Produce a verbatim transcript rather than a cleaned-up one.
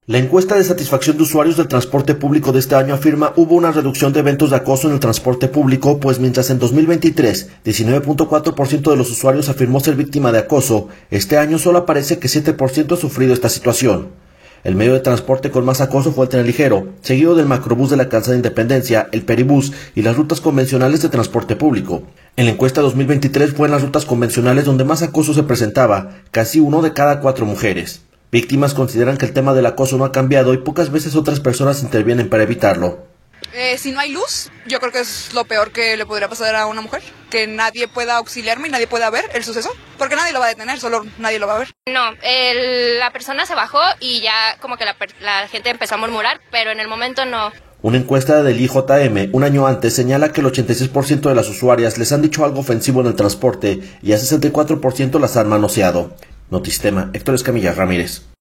La encuesta de satisfacción de usuarios del transporte público de este año afirma hubo una reducción de eventos de acoso en el transporte público, pues mientras en dos mil veintitrés diecinueve punto cuatro por ciento de los usuarios afirmó ser víctima de acoso, este año solo aparece que siete por ciento ha sufrido esta situación. El medio de transporte con más acoso fue el tren ligero, seguido del macrobús de la Calzada Independencia, el peribús y las rutas convencionales de transporte público. En la encuesta dos mil veintitrés fue en las rutas convencionales donde más acoso se presentaba, casi uno de cada cuatro mujeres. Víctimas consideran que el tema del acoso no ha cambiado y pocas veces otras personas intervienen para evitarlo. Eh, si no hay luz, yo creo que es lo peor que le podría pasar a una mujer, que nadie pueda auxiliarme y nadie pueda ver el suceso, porque nadie lo va a detener, solo nadie lo va a ver. No, el, la persona se bajó y ya como que la, la gente empezó a murmurar, pero en el momento no. Una encuesta del I J M un año antes señala que el ochenta y seis por ciento de las usuarias les han dicho algo ofensivo en el transporte y a sesenta y cuatro por ciento las han manoseado. Notistema, Héctor Escamilla Ramírez.